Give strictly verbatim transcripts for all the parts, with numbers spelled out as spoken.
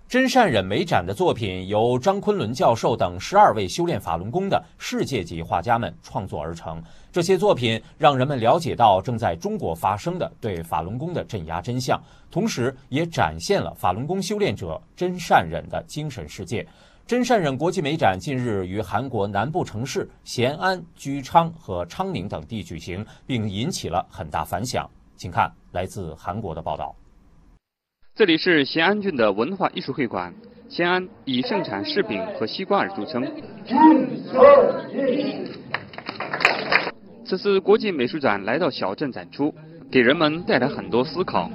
真善忍美展的作品由张昆仑教授等十二位修炼法轮功的世界级画家们创作而成。这些作品让人们了解到正在中国发生的对法轮功的镇压真相，同时也展现了法轮功修炼者真善忍的精神世界。真善忍国际美展近日于韩国南部城市咸安、居昌和昌宁等地举行，并引起了很大反响。请看来自韩国的报道。 这里是咸安郡的文化艺术会馆。咸安以盛产柿饼和西瓜而著称。此次国际美术展来到小镇展出，给人们带来很多思考。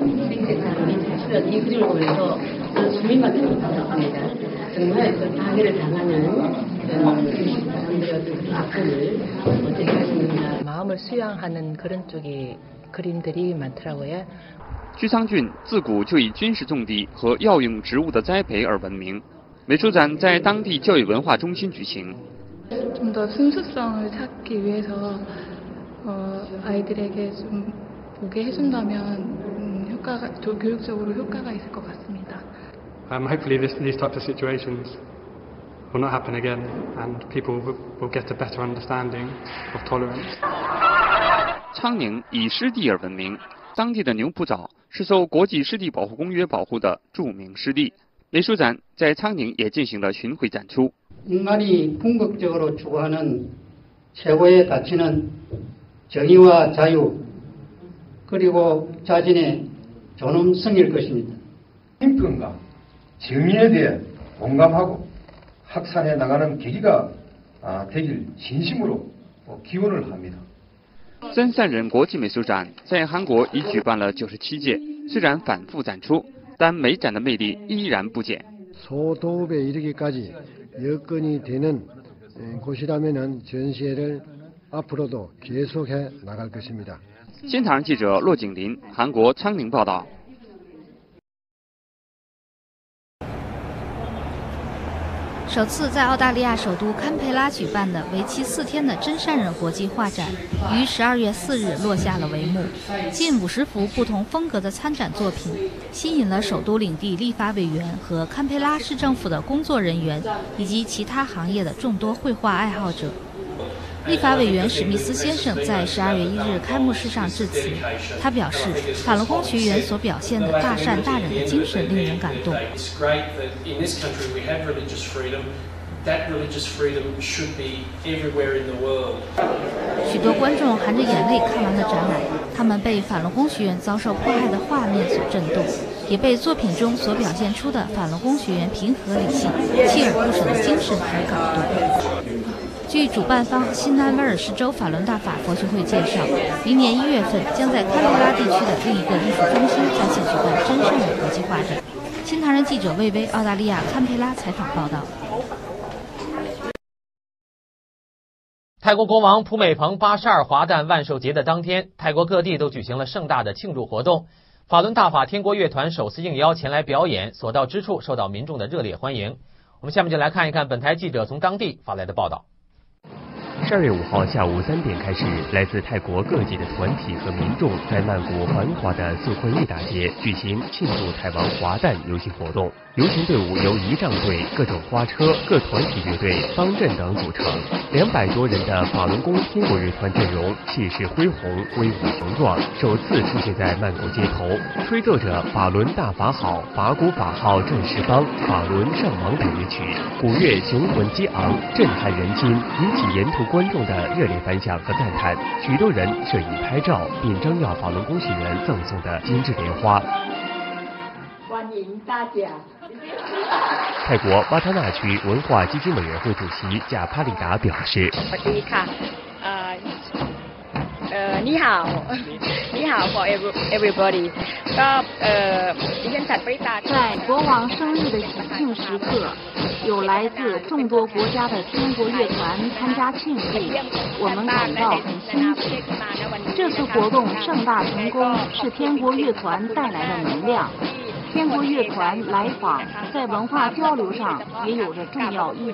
마음을수양하는그런쪽의그림들이많더라고요。 居昌郡自古就以军事重地和药用植物的栽培而闻名。美术展在当地教育文化中心举行。 좀 더 순수성을 찾기 위해서 어, 아이들에게 좀 보게 해준다면 음, 효과가 교육적으로 효과가 있을 것 같습니다. Um, hopefully this, these types of situations will not happen again, and people will, will get a better understanding of tolerance. 昌宁以湿地而闻名，当地的牛埔沼是受国际湿地保护公约保护的著名湿地。美术展在昌宁也进行了巡回展出。 인간이 궁극적으로 추구하는 최고의 가치는 정의와 자유 그리고 자신의 존엄성일 것입니다. 인권과 정의에 대해 공감하고 확산해 나가는 계기가 되길 진심으로 기원을 합니다. 真善忍国际美术展在韩国已举办了九十七届，虽然反复展出，但美展的魅力依然不减。 소도읍에 이르기까지 여건이 되는 곳이라면은 전시회를 앞으로도 계속해 나갈 것입니다. 新唐人记者骆景林，韩国昌宁报道。 首次在澳大利亚首都堪培拉举办的为期四天的真善忍国际画展，于十二月四日落下了帷幕。近五十幅不同风格的参展作品，吸引了首都领地立法委员和堪培拉市政府的工作人员，以及其他行业的众多绘画爱好者。 立法委员史密斯先生在十二月一日开幕式上致辞，他表示，法轮功学员所表现的大善大忍的精神令人感动。许多观众含着眼泪看完了展览，他们被法轮功学员遭受迫害的画面所震动，也被作品中所表现出的法轮功学员平和理性、锲而不舍的精神而感动。 据主办方新南威尔士州法轮大法佛学会介绍，明年一月份将在堪培拉地区的另一个艺术中心再次举办真善忍国际画展。新唐人记者魏巍，澳大利亚堪培拉采访报道。 泰国国王普美蓬八十二华诞万寿节的当天，泰国各地都举行了盛大的庆祝活动。法轮大法天国乐团首次应邀前来表演，所到之处受到民众的热烈欢迎。我们下面就来看一看本台记者从当地发来的报道。 十二月五号下午三点开始，来自泰国各界的团体和民众在曼谷繁华的素坤利大街举行庆祝泰王华诞游行活动。游行队伍由仪仗队、各种花车、各团体乐队、方阵等组成。两百多人的法轮功天国乐团阵容气势恢宏、威武雄壮，首次出现在曼谷街头，吹奏着“法轮大法好，法鼓法号震十方，法轮上芒”等乐曲，鼓乐雄浑激昂，震撼人心，引起沿途观众的热烈反响和赞叹。许多人摄影拍照，并张耀法轮功学员赠送的精致莲花。 欢迎大家。 泰国瓦塔纳区文化基金委员会主席贾帕里达表示：“ สวัสดีค่ะเอ่อเอ่อนี่ฮาวนี่ฮาว for everybody ก็เอ่อดิฉันฉัตรปริตา在国王生日的喜庆时刻，有来自众多国家的天国乐团参加庆祝，我们感到很欣喜。这次活动盛大成功，是天国乐团带来的能量。” 天国乐团来访，在文化交流上也有着重要意义。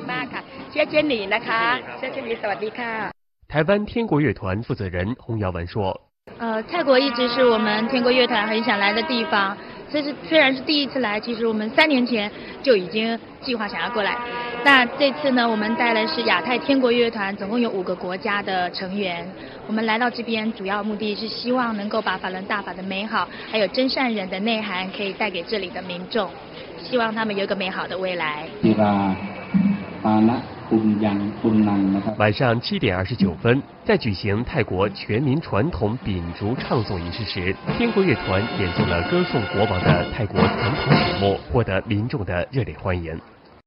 台湾天国乐团负责人洪耀文说：“ 呃，泰国一直是我们天国乐团很想来的地方。 这是虽然是第一次来，其实我们三年前就已经计划想要过来。那这次呢，我们带来是亚太天国乐团，总共有五个国家的成员。我们来到这边，主要目的是希望能够把法轮大法的美好，还有真善忍的内涵，可以带给这里的民众，希望他们有一个美好的未来。 晚上七点二十九分，在举行泰国全民传统秉烛唱诵仪式时，天国乐团演奏了歌颂国王的泰国传统曲目，获得民众的热烈欢迎。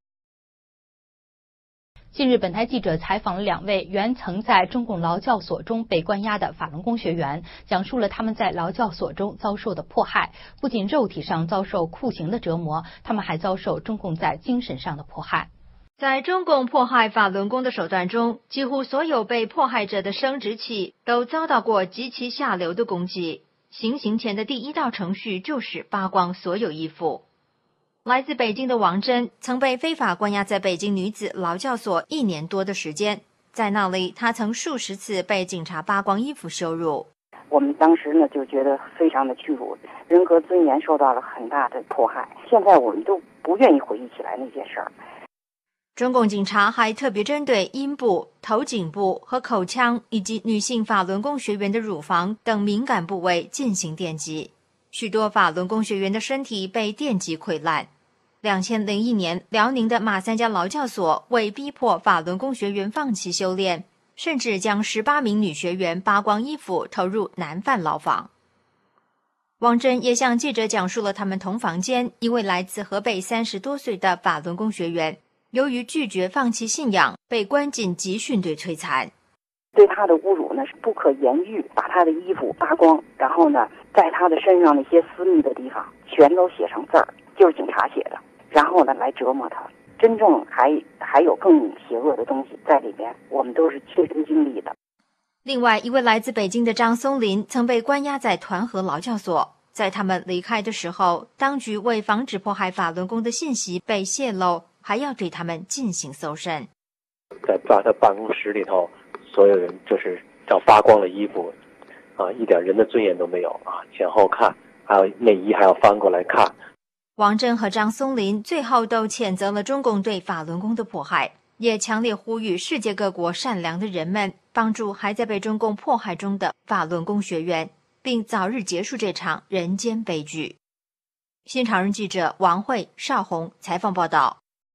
近日，本台记者采访了两位原曾在中共劳教所中被关押的法轮功学员，讲述了他们在劳教所中遭受的迫害，不仅肉体上遭受酷刑的折磨，他们还遭受中共在精神上的迫害。 在中共迫害法轮功的手段中，几乎所有被迫害者的生殖器都遭到过极其下流的攻击。行刑前的第一道程序就是扒光所有衣服。来自北京的王真曾被非法关押在北京女子劳教所一年多的时间，在那里她曾数十次被警察扒光衣服羞辱。 我们当时呢就觉得非常的屈辱，人格尊严受到了很大的迫害，现在我们都不愿意回忆起来那件事儿。 中共警察还特别针对阴部、头颈部和口腔以及女性法轮功学员的乳房等敏感部位进行电击，许多法轮功学员的身体被电击溃烂。两千零一年，辽宁的马三家劳教所为逼迫法轮功学员放弃修炼，甚至将十八名女学员扒光衣服投入难犯牢房。王真也向记者讲述了他们同房间一位来自河北三十多岁的法轮功学员，由于拒绝放弃信仰，被关进集训队摧残。 对他的侮辱呢是不可言喻，把他的衣服扒光，然后呢，在他的身上那些私密的地方全都写上字儿，就是警察写的，然后呢来折磨他。真正还还有更邪恶的东西在里边，我们都是亲身经历的。 另外一位来自北京的张松林曾被关押在团河劳教所，在他们离开的时候，当局为防止迫害法轮功的信息被泄露，还要对他们进行搜身。 在抓他办公室里头，所有人就是照扒光了衣服，啊，一点人的尊严都没有啊！前后看，还有内衣还要翻过来看。 王真和张松林最后都谴责了中共对法轮功的迫害，也强烈呼吁世界各国善良的人们帮助还在被中共迫害中的法轮功学员，并早日结束这场人间悲剧。新潮人记者王慧、邵红采访报道。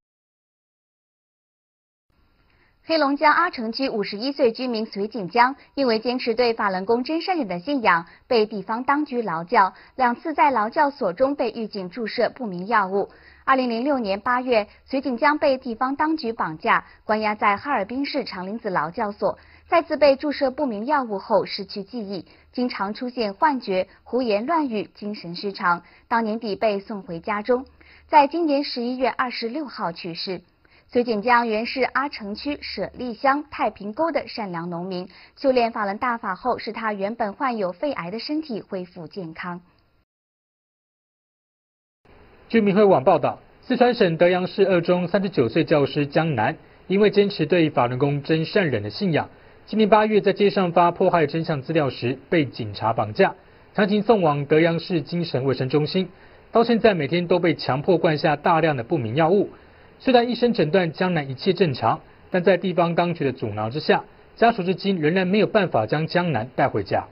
黑龙江阿城区五十一岁居民隋锦江因为坚持对法轮功真善忍的信仰，被地方当局劳教，两次在劳教所中被狱警注射不明药物。二零零六年八月，隋锦江被地方当局绑架，关押在哈尔滨市长林子劳教所。再次被注射不明药物后失去记忆，经常出现幻觉、胡言乱语、精神失常。到年底被送回家中，在今年十一月二十六号去世。隋锦江原是阿城区舍利乡太平沟的善良农民，修炼法轮大法后，使他原本患有肺癌的身体恢复健康。 据民汇网报道，四川省德阳市二中三十九岁教师江南，因为坚持对法轮功真善忍的信仰，今年八月在街上发迫害真相资料时被警察绑架，强行送往德阳市精神卫生中心，到现在每天都被强迫灌下大量的不明药物。虽然医生诊断江南一切正常，但在地方当局的阻挠之下，家属至今仍然没有办法将江南带回家。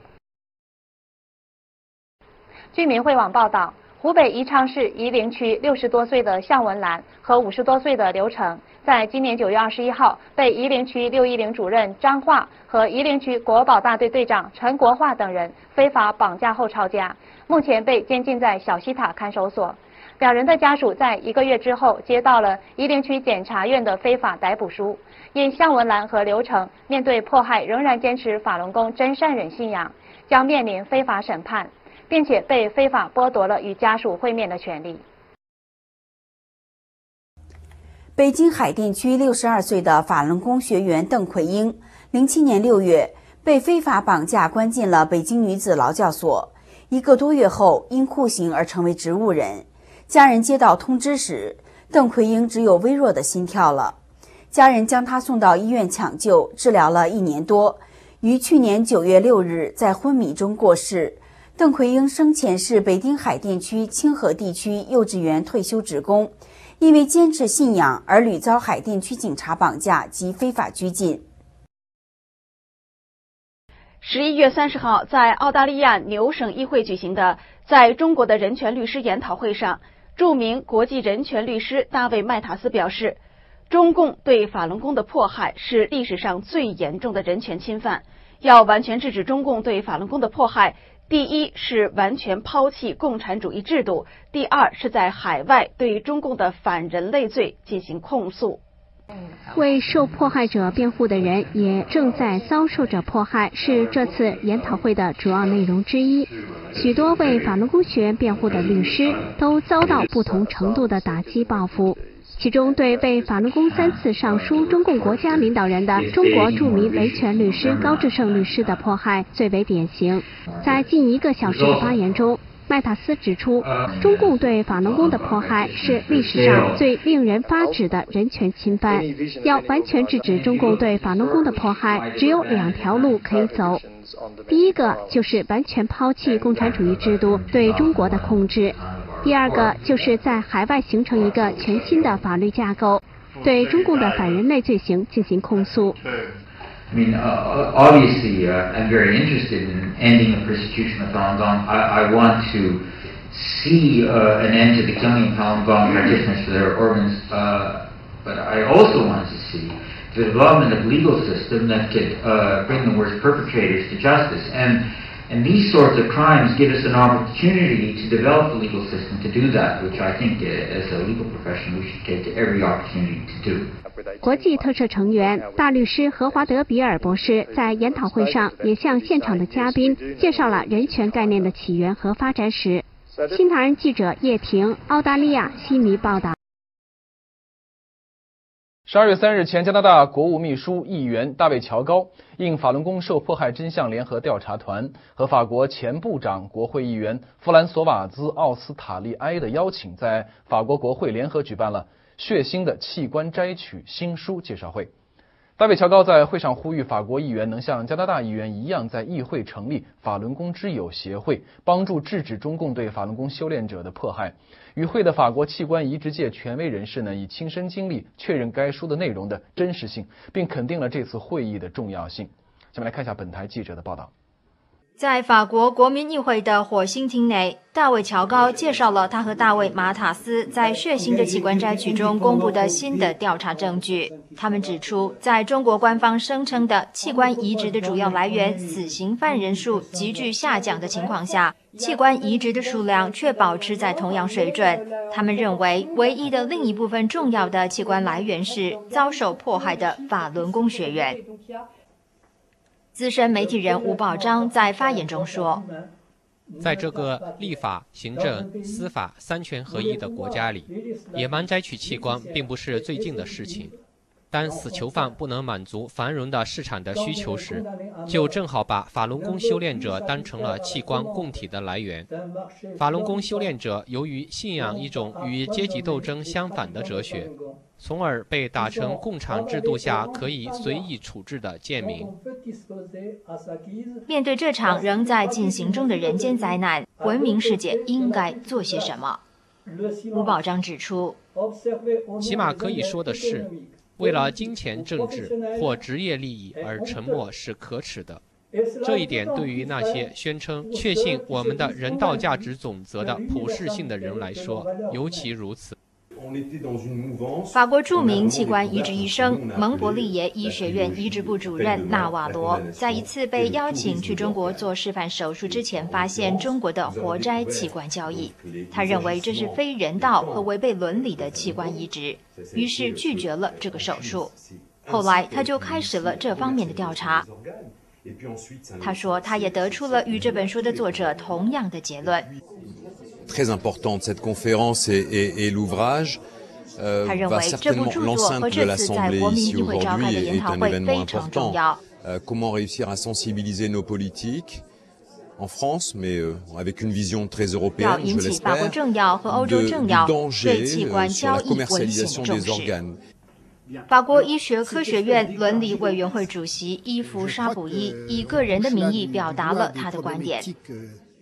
据民汇网报道，湖北宜昌市夷陵区六十多岁的向文兰和五十多岁的刘成，在今年九月二十一号被夷陵区六一零主任张化和夷陵区国保大队队长陈国化等人非法绑架后抄家，目前被监禁在小西塔看守所。两人的家属在一个月之后接到了夷陵区检察院的非法逮捕书，因向文兰和刘成面对迫害仍然坚持法轮功真善忍信仰，将面临非法审判，并且被非法剥夺了与家属会面的权利。 北京海淀区六十二岁的法轮功学员邓奎英，零七年六月被非法绑架关进了北京女子劳教所，一个多月后因酷刑而成为植物人。家人接到通知时，邓奎英只有微弱的心跳了。家人将他送到医院抢救，治疗了一年多，于去年九月六日在昏迷中过世。 邓奎英生前是北丁海淀区清河地区幼稚园退休职工，因为坚持信仰而屡遭海淀区警察绑架及非法拘禁。 十一月三十号，在澳大利亚纽省议会举行的在中国的人权律师研讨会上，著名国际人权律师大卫·麦塔斯表示，中共对法轮功的迫害是历史上最严重的人权侵犯，要完全制止中共对法轮功的迫害。第一是完全抛弃共产主义制度，第二是在海外对中共的反人类罪进行控诉。 为受迫害者辩护的人也正在遭受着迫害，是这次研讨会的主要内容之一。许多为法轮功学员辩护的律师都遭到不同程度的打击报复。其中，对为法轮功三次上书中共国家领导人的中国著名维权律师高志胜律师的迫害最为典型。在近一个小时的发言中，麦塔斯指出，中共对法轮功的迫害是历史上最令人发指的人权侵犯。要完全制止中共对法轮功的迫害，只有两条路可以走。第一个就是完全抛弃共产主义制度对中国的控制。第二个就是在海外形成一个全新的法律架构，对中共的反人类罪行进行控诉。 I mean, uh, obviously, uh, I'm very interested in ending the persecution of Falun Gong. I, I want to see uh, an end to the killing of Falun Gong practitioners for their organs, uh, but I also want to see the development of legal system that could uh, bring the worst perpetrators to justice. And And these sorts of crimes give us an opportunity to develop the legal system to do that, which I think as a legal profession we should take every opportunity to do. 国际特赦成员大律师何华德·比尔博士在研讨会上也向现场的嘉宾介绍了人权概念的起源和发展史。新唐人记者叶婷，澳大利亚悉尼报道。 十二月三日，前加拿大国务秘书议员大卫·乔高应法轮功受迫害真相联合调查团和法国前部长、国会议员弗兰索瓦兹·奥斯塔利埃的邀请，在法国国会联合举办了血腥的器官摘取新书介绍会。大卫·乔高在会上呼吁法国议员能像加拿大议员一样，在议会成立法轮功之友协会，帮助制止中共对法轮功修炼者的迫害。与会的法国器官移植界权威人士呢，以亲身经历确认该书的内容的真实性，并肯定了这次会议的重要性。下面来看一下本台记者的报道。 在法国国民议会的火星厅内，大卫·乔高介绍了他和大卫·马塔斯在血腥的器官摘取中公布的新的调查证据。他们指出，在中国官方声称的器官移植的主要来源死刑犯人数急剧下降的情况下，器官移植的数量却保持在同样水准。他们认为，唯一的另一部分重要的器官来源是遭受迫害的法轮功学员。资深媒体人吴宝章在发言中说， 在这个立法、行政、司法三权合一的国家里，野蛮摘取器官并不是最近的事情。当死囚犯不能满足繁荣的市场的需求时，就正好把法轮功修炼者当成了器官供体的来源。法轮功修炼者由于信仰一种与阶级斗争相反的哲学，从而被打成共产制度下可以随意处置的贱民。 面对这场仍在进行中的人间灾难，文明世界应该做些什么？吴宝章指出， 起码可以说的是，为了金钱政治或职业利益而沉默是可耻的。这一点对于那些宣称确信我们的人道价值总则的普世性的人来说尤其如此。 法国著名器官移植医生、蒙博利耶医学院移植部主任纳瓦罗，在一次被邀请去中国做示范手术之前，发现中国的活摘器官交易。他认为这是非人道和违背伦理的器官移植，于是拒绝了这个手术。后来他就开始了这方面的调查。他说，他也得出了与这本书的作者同样的结论。 Très importante cette conférence et, et, et l'ouvrage euh, va certainement l'enceinte de l'Assemblée ici aujourd'hui est, est un événement important. Euh, comment réussir à sensibiliser nos politiques en France, mais euh, avec une vision très européenne, je l'espère, de, du danger euh, sur la commercialisation des organes. 法国医学科学院伦理委员会主席伊夫沙卜伊以个人的名义表达了他的观点。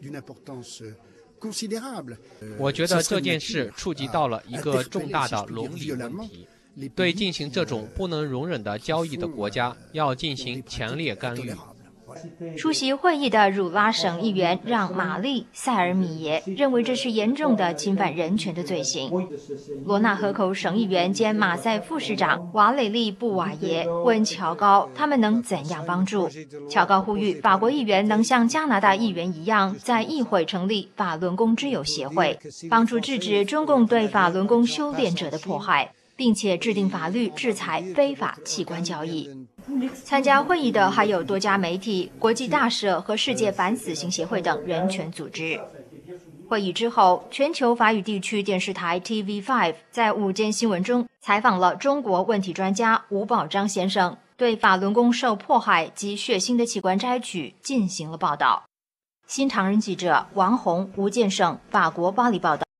我觉得这件事触及到了一个重大的伦理问题，对进行这种不能容忍的交易的国家要进行强烈干预。 出席会议的汝拉省议员让玛丽·塞尔米耶认为这是严重的侵犯人权的罪行。罗纳河口省议员兼马赛副市长瓦雷利·布瓦耶问乔高他们能怎样帮助。乔高呼吁法国议员能像加拿大议员一样，在议会成立法轮功之友协会，帮助制止中共对法轮功修炼者的迫害，并且制定法律制裁非法器官交易。参加会议的还有多家媒体、国际大社和世界反死刑协会等人权组织。会议之后，全球法语地区电视台 T V 五 在午间新闻中采访了中国问题专家吴宝章先生，对法轮功受迫害及血腥的器官摘取进行了报道。新唐人记者王红、吴建胜，法国巴黎报道。